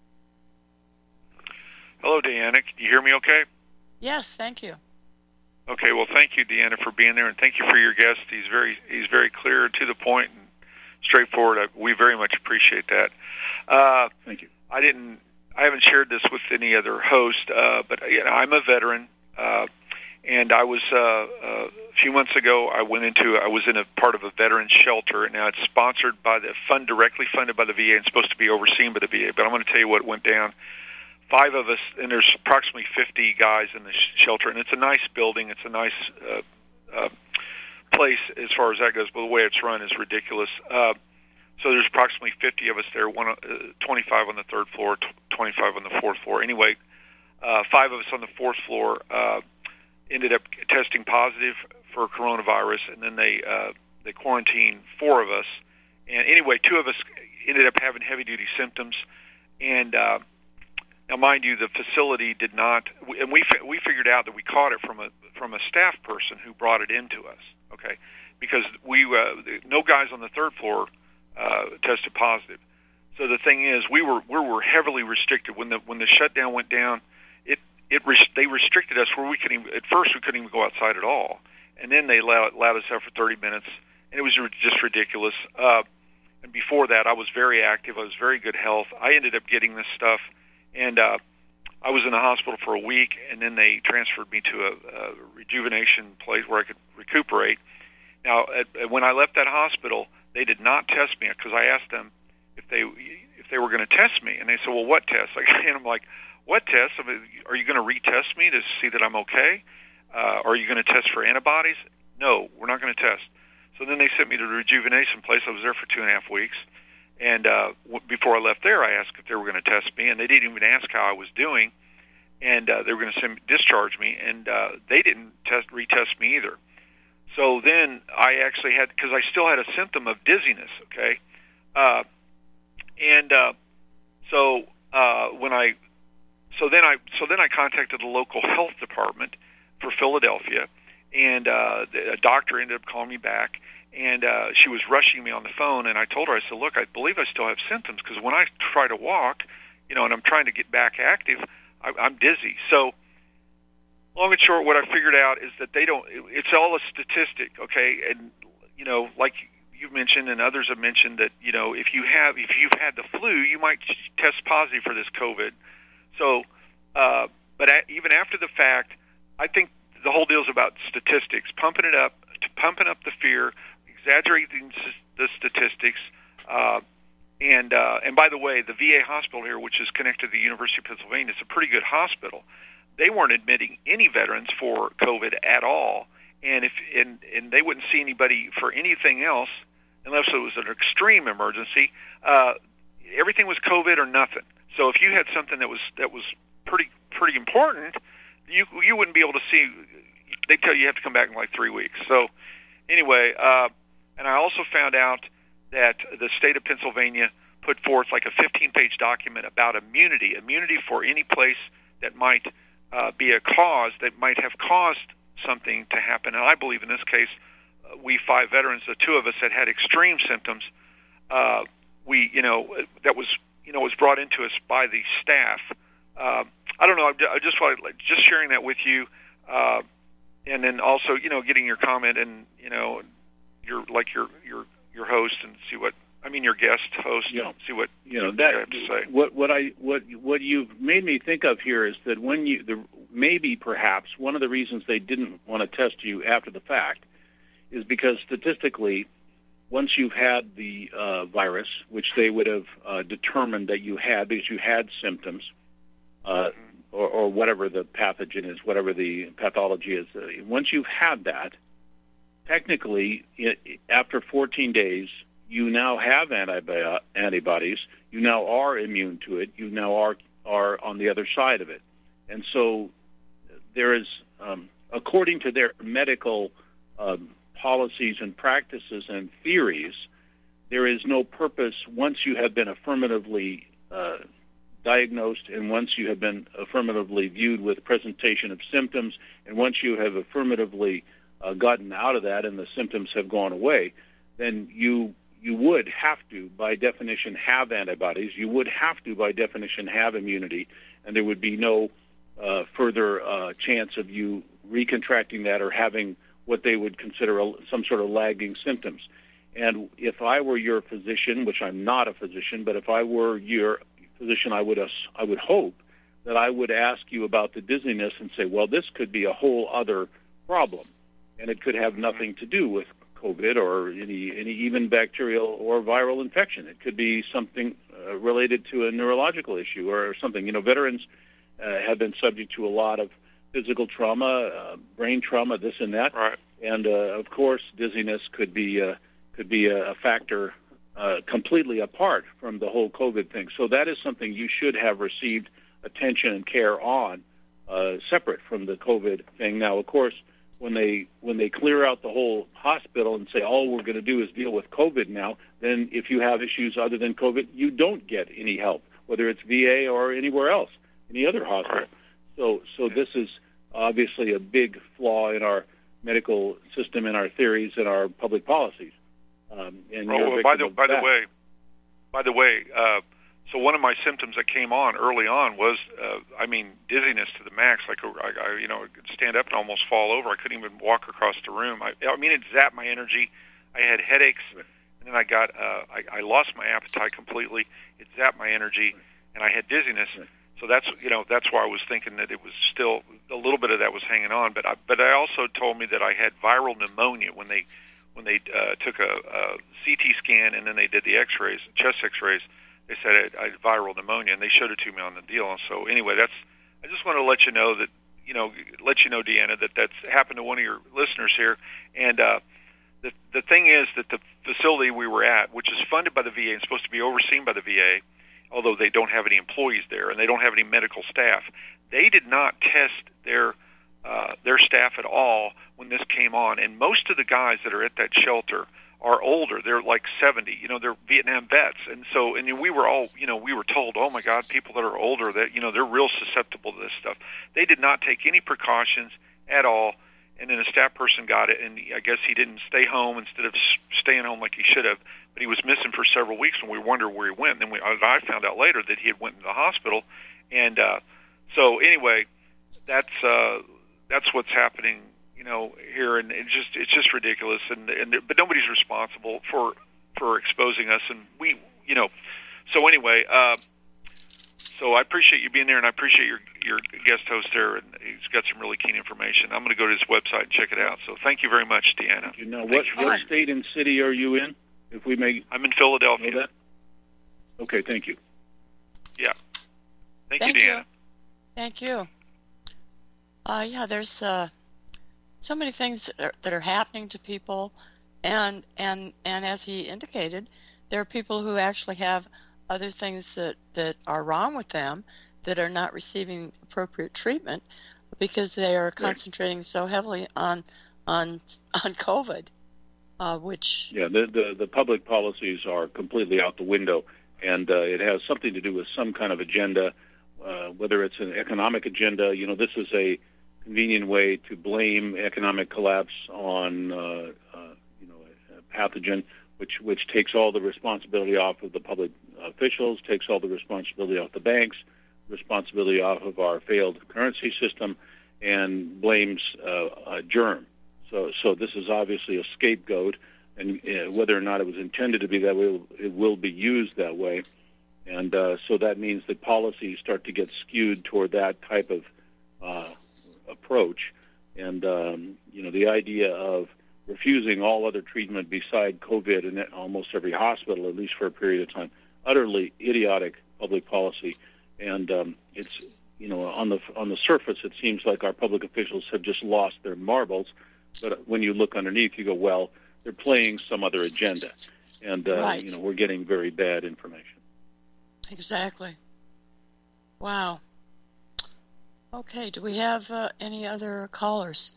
Hello, Deanna. Can you hear me okay? Yes, thank you. Okay, well, thank you, Deanna, for being there, and thank you for your guest. He's very he's very clear, to the point, and straightforward. I, we very much appreciate that. Uh, Thank you. I didn't. I haven't shared this with any other host, uh, but you know, I'm a veteran, uh, and I was uh, uh, a few months ago. I went into. I was in a part of a veteran shelter, and now it's sponsored by the fund, directly funded by the V A, and supposed to be overseen by the V A. But I'm going to tell you what went down. Five of us, and there's approximately fifty guys in the sh- shelter, and it's a nice building. It's a nice uh, uh, place as far as that goes, but the way it's run is ridiculous. Uh, so there's approximately fifty of us there, one, uh, twenty-five on the third floor, t- twenty-five on the fourth floor. Anyway, uh, five of us on the fourth floor uh, ended up testing positive for coronavirus, and then they uh, they quarantined four of us. And anyway, two of us ended up having heavy-duty symptoms, and uh, now, mind you, the facility did not, and we we figured out that we caught it from a from a staff person who brought it into us. Okay, because we uh, no guys on the third floor uh, tested positive. So the thing is, we were we were heavily restricted when the when the shutdown went down. It it they restricted us where we couldn't even, at first we couldn't even go outside at all, and then they allowed, allowed us out for thirty minutes, and it was just ridiculous. Uh, and before that, I was very active. I was very good health. I ended up getting this stuff. And uh, I was in the hospital for a week, and then they transferred me to a, a rejuvenation place where I could recuperate. Now, at, at, when I left that hospital, they did not test me because I asked them if they if they were going to test me, and they said, "Well, what test?" And I'm like, "What test? I mean, are you going to retest me to see that I'm okay? Uh, are you going to test for antibodies?" No, we're not going to test. So then they sent me to the rejuvenation place. I was there for two and a half weeks. And uh, w- before I left there, I asked if they were going to test me, and they didn't even ask how I was doing. And uh, they were going to send discharge me, and uh, they didn't test retest me either. So then I actually had, because I still had a symptom of dizziness. Okay, uh, and uh, so uh, when I, so then I, so then I contacted the local health department for Philadelphia, and uh, the, a doctor ended up calling me back. And uh, she was rushing me on the phone, and I told her, I said, look, I believe I still have symptoms, because when I try to walk, you know, and I'm trying to get back active, I, I'm dizzy. So long and short, what I figured out is that they don't, it, it's all a statistic, okay? And, you know, like you've mentioned and others have mentioned that, you know, if you have, if you've had the flu, you might test positive for this COVID. So, uh, but at, even after the fact, I think the whole deal is about statistics, pumping it up, to pumping up the fear, exaggerating the statistics, uh, and uh, and by the way, the V A hospital here, which is connected to the University of Pennsylvania, is a pretty good hospital. They weren't admitting any veterans for COVID at all, and if and, and they wouldn't see anybody for anything else unless it was an extreme emergency. Uh, everything was COVID or nothing. So if you had something that was that was pretty pretty important, you you wouldn't be able to see. They tell you you have to come back in like three weeks. So anyway. Uh, And I also found out that the state of Pennsylvania put forth like a fifteen-page document about immunity, immunity for any place that might uh, be a cause, that might have caused something to happen. And I believe in this case, uh, we five veterans, the two of us that had extreme symptoms, uh, we, you know, that was, you know, was brought into us by the staff. Uh, I don't know. I just wanted, just sharing that with you, uh, and then also, you know, getting your comment and, you know, your like your your your host and see what I mean your guest host yeah. and see what you know that you have to say. What what I what what you've made me think of here is that when you the, maybe perhaps one of the reasons they didn't want to test you after the fact is because statistically, once you've had the uh, virus, which they would have uh, determined that you had because you had symptoms, uh, or, or whatever the pathogen is, whatever the pathology is, uh, once you've had that, technically, it, after fourteen days, you now have antibi- antibodies. You now are immune to it. You now are are on the other side of it. And so there is, um, according to their medical um, policies and practices and theories, there is no purpose once you have been affirmatively uh, diagnosed and once you have been affirmatively viewed with presentation of symptoms and once you have affirmatively uh, gotten out of that and the symptoms have gone away, then you you would have to, by definition, have antibodies. You would have to, by definition, have immunity, and there would be no uh, further uh, chance of you recontracting that or having what they would consider a, some sort of lagging symptoms. And if I were your physician, which I'm not a physician, but if I were your physician, I would uh, I would hope that I would ask you about the dizziness and say, well, this could be a whole other problem, and it could have nothing to do with COVID or any, any even bacterial or viral infection. It could be something uh, related to a neurological issue or something. You know, veterans uh, have been subject to a lot of physical trauma, uh, brain trauma, this and that. Right. And, uh, of course, dizziness could be, uh, could be a, a factor uh, completely apart from the whole COVID thing. So that is something you should have received attention and care on, uh, separate from the COVID thing. Now, of course, when they when they clear out the whole hospital and say all we're going to do is deal with COVID now, then if you have issues other than COVID, you don't get any help, whether it's V A or anywhere else, any other hospital. Right. So so this is obviously a big flaw in our medical system, in our theories, and our public policies. Um, and oh, you're a well, victim by the of by that. the way, by the way, uh, so one of my symptoms that came on early on was, uh, I mean, dizziness to the max. Like I, I, you know, I could stand up and almost fall over. I couldn't even walk across the room. I, I mean, it zapped my energy. I had headaches, and then I got, uh, I, I lost my appetite completely. It zapped my energy, and I had dizziness. So that's, you know, that's why I was thinking that it was still a little bit of that was hanging on. But I, but I also told me that I had viral pneumonia when they, when they uh, took a, a C T scan and then they did the X-rays, chest X-rays. They said I had viral pneumonia, and they showed it to me on the deal. And so anyway, that's. I just want to let you know that, you know, let you know, Deanna, that that's happened to one of your listeners here. And uh, the the thing is that the facility we were at, which is funded by the V A and supposed to be overseen by the V A, although they don't have any employees there and they don't have any medical staff, they did not test their uh, their staff at all when this came on. And most of the guys that are at that shelter are older. They're like seventy, you know, they're Vietnam vets. And so, and we were all, you know, we were told, oh my God, people that are older, that, you know, they're real susceptible to this stuff. They did not take any precautions at all. And then a staff person got it, and I guess he didn't stay home instead of staying home like he should have, but he was missing for several weeks, and we wondered where he went. And then we, I found out later that he had went to the hospital. And uh, so anyway, that's, uh, that's what's happening, you know, here, and it just it's just ridiculous, and and but nobody's responsible for for exposing us, and we, you know, so anyway, uh, so I appreciate you being there, and I appreciate your your guest host there, and he's got some really keen information. I'm going to go to his website and check it out. So thank you very much, Deanna. You know, what, you what state and city are you in? If we may, I'm in Philadelphia. know that? Okay, thank you. Yeah, thank, Thank you, you. Deanna. Thank you. Uh, yeah, there's uh, so many things that are, that are happening to people, and and and as he indicated, there are people who actually have other things that, that are wrong with them that are not receiving appropriate treatment because they are concentrating so heavily on on on COVID, uh, which Yeah, the, the the public policies are completely out the window, and uh, it has something to do with some kind of agenda, uh, whether it's an economic agenda. You know, this is a convenient way to blame economic collapse on, uh, uh, you know, a pathogen, which which takes all the responsibility off of the public officials, takes all the responsibility off the banks, responsibility off of our failed currency system, and blames uh, a germ. So, so this is obviously a scapegoat, and uh, whether or not it was intended to be that way, it will be used that way. And uh, so that means that policies start to get skewed toward that type of uh, approach. And, um, you know, the idea of refusing all other treatment beside COVID in almost every hospital, at least for a period of time. Utterly idiotic public policy, and um, it's you know on the on the surface it seems like our public officials have just lost their marbles, but when you look underneath, you go, well, they're playing some other agenda, and uh, right. you know we're getting very bad information. Exactly. Wow. Okay. Do we have uh, any other callers?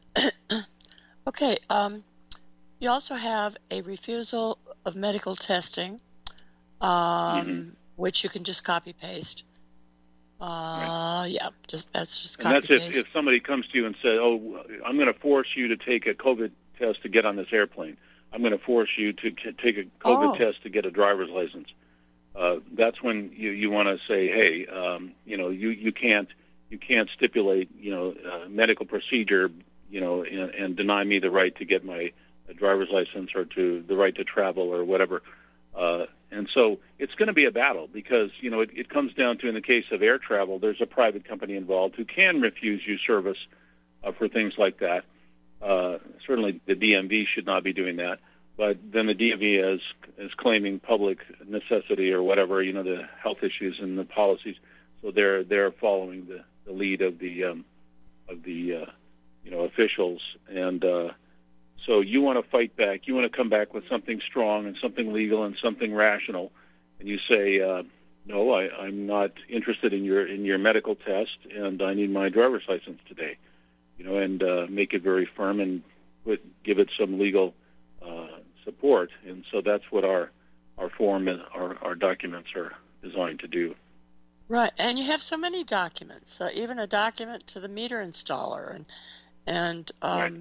Okay. Um, you also have a refusal of medical testing, um, mm-hmm. which you can just copy paste. Uh, right. Yeah, just that's just copy and that's paste. if, if somebody comes to you and says, "Oh, I'm going to force you to take a COVID test to get on this airplane. I'm going to force you to t- take a COVID oh. test to get a driver's license." Uh, that's when you, you want to say, "Hey, um, you know, you, you can't you can't stipulate you know uh, medical procedure, you know, and, and deny me the right to get my driver's license or to the right to travel or whatever." Uh, and so it's going to be a battle because, you know, it, it comes down to, in the case of air travel, there's a private company involved who can refuse you service uh, for things like that. Uh, certainly the D M V should not be doing that. But then the D M V is, is claiming public necessity or whatever, you know, the health issues and the policies. So they're they're following the, the lead of the um, of the uh, you know officials, and uh, so you want to fight back. You want to come back with something strong and something legal and something rational, and you say, uh, no, I, I'm not interested in your in your medical test, and I need my driver's license today, you know, and uh, make it very firm and put, give it some legal uh, support. And so that's what our our form and our, our documents are designed to do. Right, and you have so many documents, uh, even a document to the meter installer, and and um, right.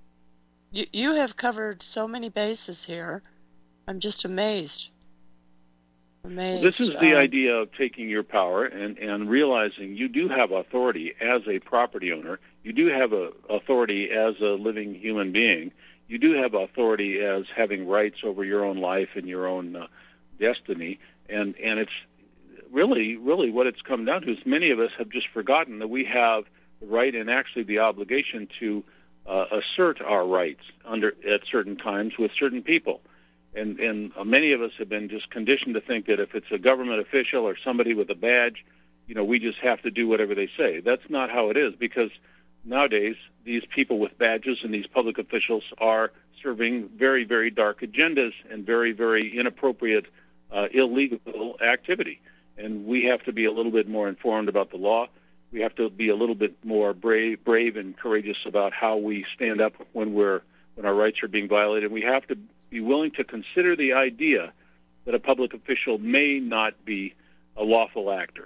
you you have covered so many bases here. I'm just amazed. Amazed. Well, this is the um, idea of taking your power and, and realizing you do have authority as a property owner. You do have a authority as a living human being. You do have authority as having rights over your own life and your own uh, destiny. And and it's really, really what it's come down to is many of us have just forgotten that we have the right and actually the obligation to uh, assert our rights under at certain times with certain people. And, and uh, many of us have been just conditioned to think that if it's a government official or somebody with a badge, you know, we just have to do whatever they say. That's not how it is, because nowadays these people with badges and these public officials are serving very, very dark agendas and very, very inappropriate, uh, illegal activity. And we have to be a little bit more informed about the law. We have to be a little bit more brave, brave and courageous about how we stand up when we're when our rights are being violated. We have to be willing to consider the idea that a public official may not be a lawful actor.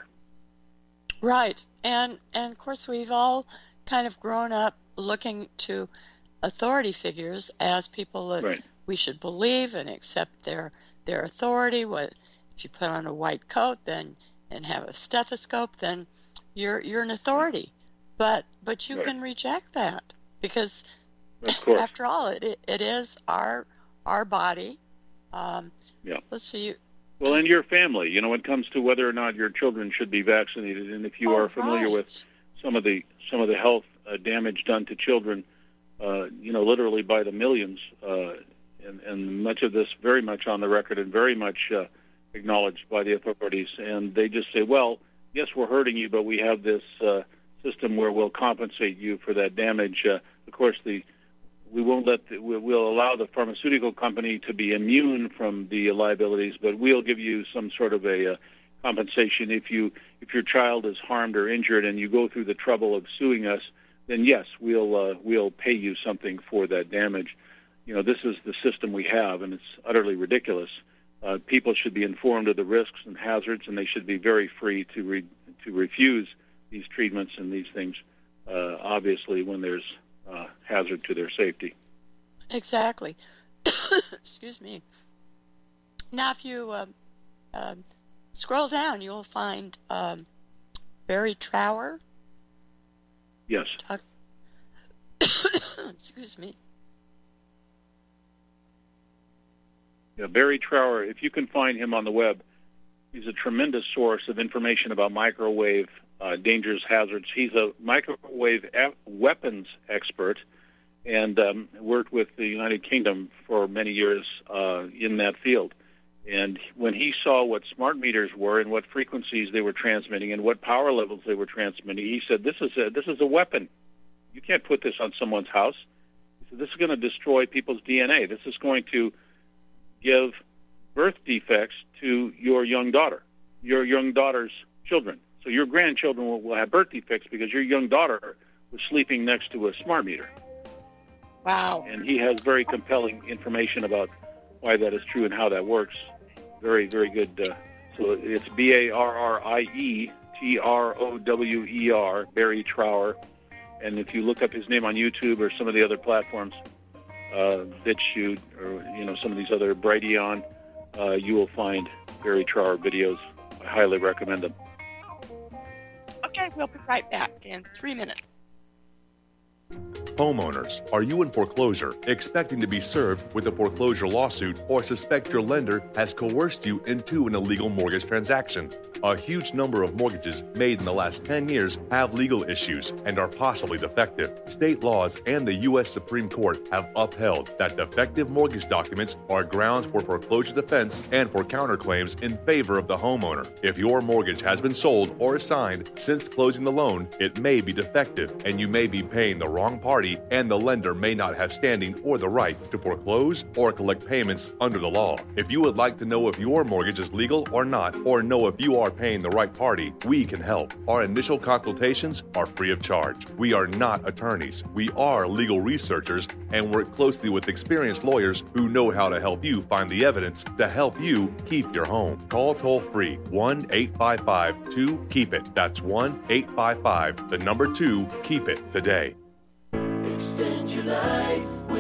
Right, and and of course we've all kind of grown up looking to authority figures as people that right. we should believe and accept their their authority. What if you put on a white coat, then and have a stethoscope, then you're you're an authority. But but you right. can reject that because of course. after all, it it is our our body. Um, yeah. Let's see. Well, and your family. You know, when it comes to whether or not your children should be vaccinated, and if you oh, are familiar right. with some of the some of the health uh, damage done to children, uh, you know, literally by the millions, uh, and, and much of this very much on the record and very much uh, acknowledged by the authorities. And they just say, well, yes, we're hurting you, but we have this uh, system where we'll compensate you for that damage. Uh, of course, the we won't let the, we'll allow the pharmaceutical company to be immune from the liabilities, but we'll give you some sort of a uh, compensation if you if your child is harmed or injured and you go through the trouble of suing us. Then yes, we'll uh, we'll pay you something for that damage. You know, this is the system we have, and it's utterly ridiculous. Uh, people should be informed of the risks and hazards, and they should be very free to re- to refuse these treatments and these things. Uh, obviously, when there's uh, hazard to their safety. Exactly. Excuse me. Now, if you uh, uh, scroll down, you'll find um, Barry Trower. Yes. Talk- Excuse me. Yeah, Barry Trower, if you can find him on the web, he's a tremendous source of information about microwave uh, dangers, hazards. He's a microwave a- weapons expert, and um, worked with the United Kingdom for many years uh, in that field. And when he saw what smart meters were and what frequencies they were transmitting and what power levels they were transmitting, he said, "This is a this is a weapon. You can't put this on someone's house. He said, this is going to destroy people's D N A. This is going to give birth defects to your young daughter, your young daughter's children. So your grandchildren will, will have birth defects because your young daughter was sleeping next to a smart meter." Wow. And he has very compelling information about why that is true and how that works. Very, very good. Uh, so it's B A R R I E T R O W E R, Barry Trower. And if you look up his name on YouTube or some of the other platforms, uh, BitChute or, you know, some of these other Brighteon, uh, you will find Barry Trower videos. I highly recommend them. Okay, we'll be right back in three minutes. Homeowners, are you in foreclosure, expecting to be served with a foreclosure lawsuit, or suspect your lender has coerced you into an illegal mortgage transaction? A huge number of mortgages made in the last ten years have legal issues and are possibly defective. State laws and the U S Supreme Court have upheld that defective mortgage documents are grounds for foreclosure defense and for counterclaims in favor of the homeowner. If your mortgage has been sold or assigned since closing the loan, it may be defective and you may be paying the wrong party, and the lender may not have standing or the right to foreclose or collect payments under the law. If you would like to know if your mortgage is legal or not, or know if you are paying the right party, we can help. Our initial consultations are free of charge. We are not attorneys. We are legal researchers and work closely with experienced lawyers who know how to help you find the evidence to help you keep your home. Call toll free one eight five five two keep it. That's one eight five five, the number two, keep it today. Extend your life with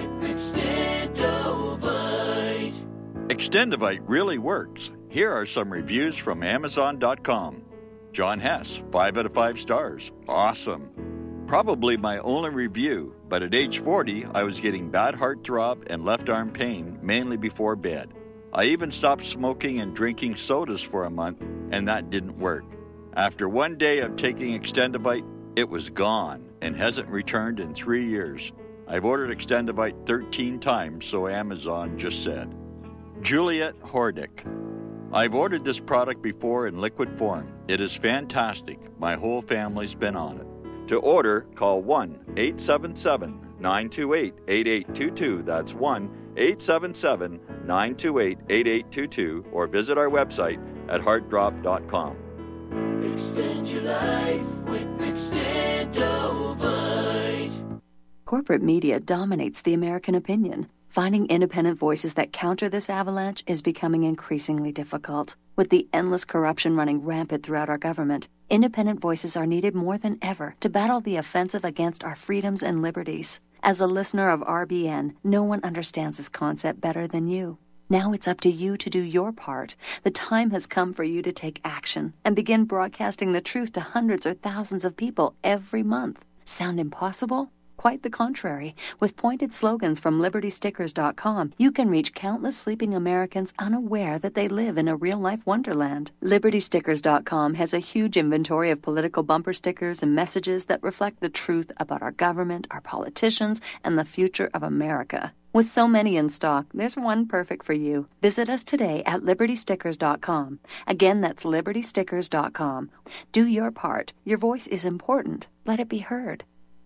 Extendovite. Extendovite really works. Here are some reviews from Amazon dot com. John Hess, five out of five stars. Awesome. Probably my only review, but at age forty, I was getting bad heartthrob and left arm pain, mainly before bed. I even stopped smoking and drinking sodas for a month, and that didn't work. After one day of taking Extendovite, it was gone and hasn't returned in three years. I've ordered Extendovite thirteen times, so Amazon just said. Juliet Hordick. I've ordered this product before in liquid form. It is fantastic. My whole family's been on it. To order, call one eight seven seven nine two eight eight eight two two. That's one eight seven seven nine two eight eight eight two two, or visit our website at heart drop dot com. Extend your life with Extendovite. Corporate media dominates the American opinion. Finding independent voices that counter this avalanche is becoming increasingly difficult. With the endless corruption running rampant throughout our government, independent voices are needed more than ever to battle the offensive against our freedoms and liberties. As a listener of R B N, no one understands this concept better than you. Now it's up to you to do your part. The time has come for you to take action and begin broadcasting the truth to hundreds or thousands of people every month. Sound impossible? Quite the contrary. With pointed slogans from liberty stickers dot com, you can reach countless sleeping Americans unaware that they live in a real-life wonderland. liberty stickers dot com has a huge inventory of political bumper stickers and messages that reflect the truth about our government, our politicians, and the future of America. With so many in stock, there's one perfect for you. Visit us today at liberty stickers dot com. Again, that's liberty stickers dot com. Do your part. Your voice is important. Let it be heard.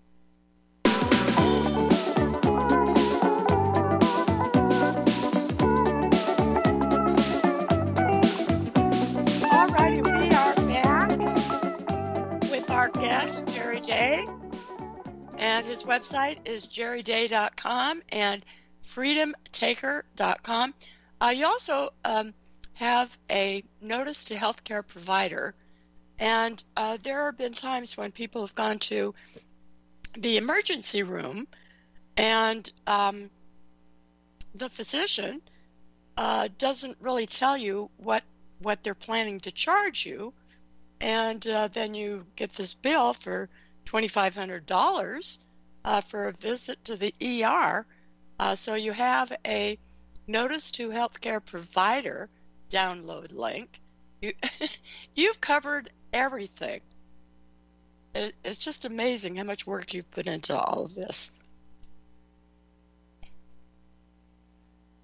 Alrighty, we are back with our guest, Jerry Day. And his website is jerry day dot com and freedom taker dot com. Uh, you also um, have a notice to healthcare provider. And uh, there have been times when people have gone to the emergency room and um, the physician uh, doesn't really tell you what, what they're planning to charge you. And uh, then you get this bill for twenty-five hundred dollars uh, for a visit to the E R. Uh, so you have a notice to healthcare provider download link. You, you've covered everything. It, it's just amazing how much work you've put into all of this.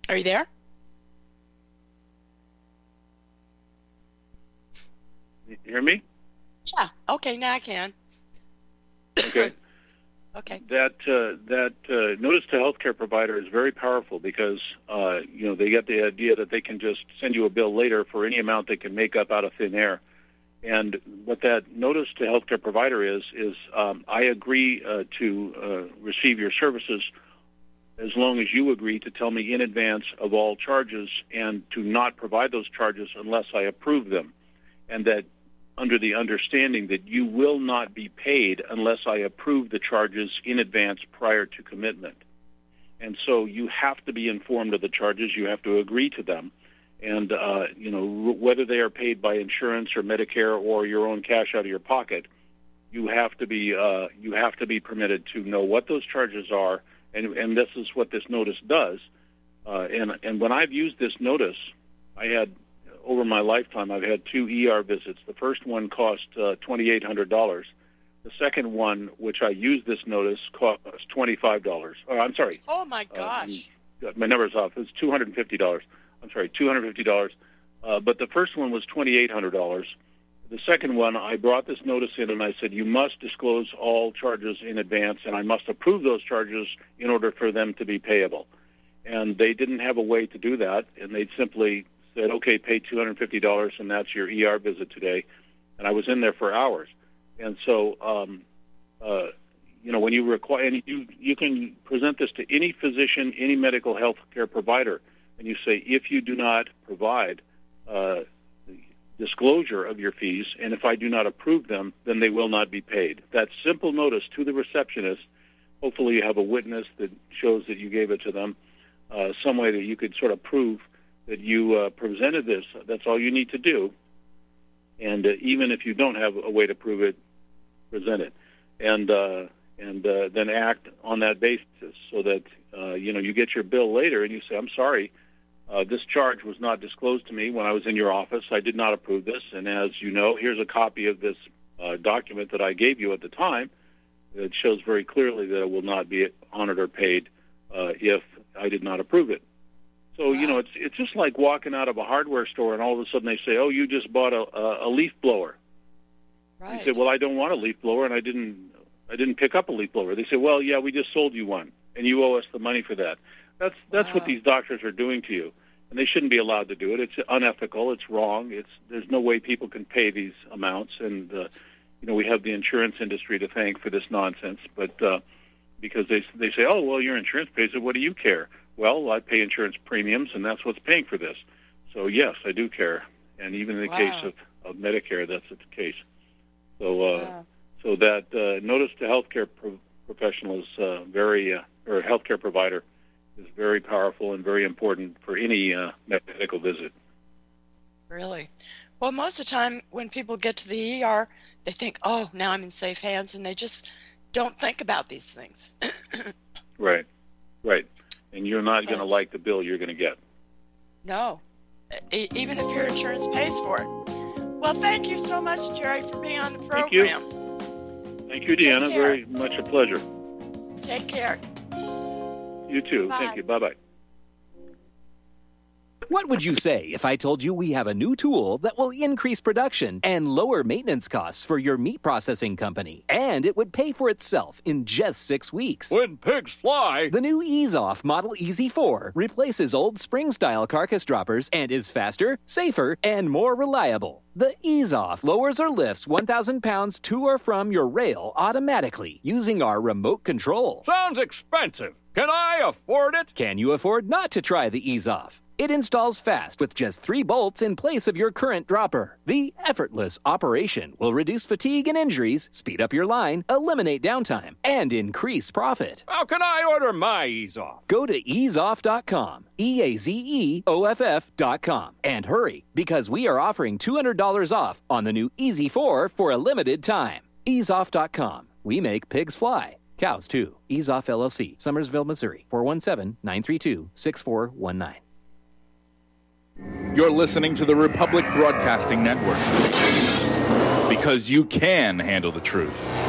Are you there? You hear me? Yeah. Okay, now I can. Okay. Okay. That uh, that uh, notice to healthcare provider is very powerful because uh, you know they get the idea that they can just send you a bill later for any amount they can make up out of thin air. And what that notice to healthcare provider is is um, I agree uh, to uh, receive your services as long as you agree to tell me in advance of all charges and to not provide those charges unless I approve them, and that under the understanding that you will not be paid unless I approve the charges in advance prior to commitment. And so you have to be informed of the charges. You have to agree to them. And, uh, you know, whether they are paid by insurance or Medicare or your own cash out of your pocket, you have to be uh, you have to be permitted to know what those charges are. And, and this is what this notice does. Uh, and, and when I've used this notice, I had over my lifetime, I've had two E R visits. The first one cost uh, twenty-eight hundred dollars. The second one, which I used this notice, cost twenty-five dollars. Oh, I'm sorry. Oh, my gosh. Uh, my number's off. It was two hundred fifty dollars. I'm sorry, two hundred fifty dollars. Uh, but the first one was twenty-eight hundred dollars. The second one, I brought this notice in and I said, you must disclose all charges in advance, and I must approve those charges in order for them to be payable. And they didn't have a way to do that, and they simply said, okay, pay two hundred fifty dollars, and that's your E R visit today. And I was in there for hours. And so, um, uh, you know, when you require, and you, you can present this to any physician, any medical health care provider, and you say, if you do not provide uh, disclosure of your fees, and if I do not approve them, then they will not be paid. That simple notice to the receptionist, hopefully you have a witness that shows that you gave it to them, uh, some way that you could sort of prove that you uh, presented this. That's all you need to do. And uh, even if you don't have a way to prove it, present it. And uh, and uh, then act on that basis so that, uh, you know, you get your bill later and you say, I'm sorry, uh, this charge was not disclosed to me when I was in your office. I did not approve this. And as you know, here's a copy of this uh, document that I gave you at the time. It shows very clearly that it will not be honored or paid uh, if I did not approve it. So, you know, it's it's just like walking out of a hardware store and all of a sudden they say, oh, you just bought a, a, a leaf blower. Right. You say, well, I don't want a leaf blower, and I didn't I didn't pick up a leaf blower. They say, well, yeah, we just sold you one, and you owe us the money for that. That's that's wow. what these doctors are doing to you, and they shouldn't be allowed to do it. It's unethical. It's wrong. It's there's no way people can pay these amounts, and uh, you know, we have the insurance industry to thank for this nonsense, but uh, because they they say, oh, well, your insurance pays it. What do you care? Well, I pay insurance premiums, and that's what's paying for this. So, yes, I do care. And even in the wow. case of, of Medicare, that's the case. So uh, wow. so that uh, notice to healthcare pro- professional is uh, very, uh, or healthcare provider is very powerful and very important for any uh, medical visit. Really? Well, most of the time when people get to the E R, they think, oh, now I'm in safe hands, and they just don't think about these things. Right, right. And you're not going to like the bill you're going to get. No, e- even if your insurance pays for it. Well, thank you so much, Jerry, for being on the program. Thank you. Thank you, Deanna. Very much a pleasure. Take care. You too. Bye. Thank you. Bye-bye. What would you say if I told you we have a new tool that will increase production and lower maintenance costs for your meat processing company? And it would pay for itself in just six weeks. When pigs fly! The new EaseOff Model E Z four replaces old spring-style carcass droppers and is faster, safer, and more reliable. The EaseOff lowers or lifts one thousand pounds to or from your rail automatically using our remote control. Sounds expensive. Can I afford it? Can you afford not to try the EaseOff? It installs fast with just three bolts in place of your current dropper. The effortless operation will reduce fatigue and injuries, speed up your line, eliminate downtime, and increase profit. How can I order my EaseOff? Go to ease off dot com, E A Z E O F F dot com, and hurry, because we are offering two hundred dollars off on the new E Z four for a limited time. ease off dot com. We make pigs fly. Cows, too. EaseOff L L C, Summersville, Missouri, four one seven, nine three two, six four one nine. You're listening to the Republic Broadcasting Network, because you can handle the truth.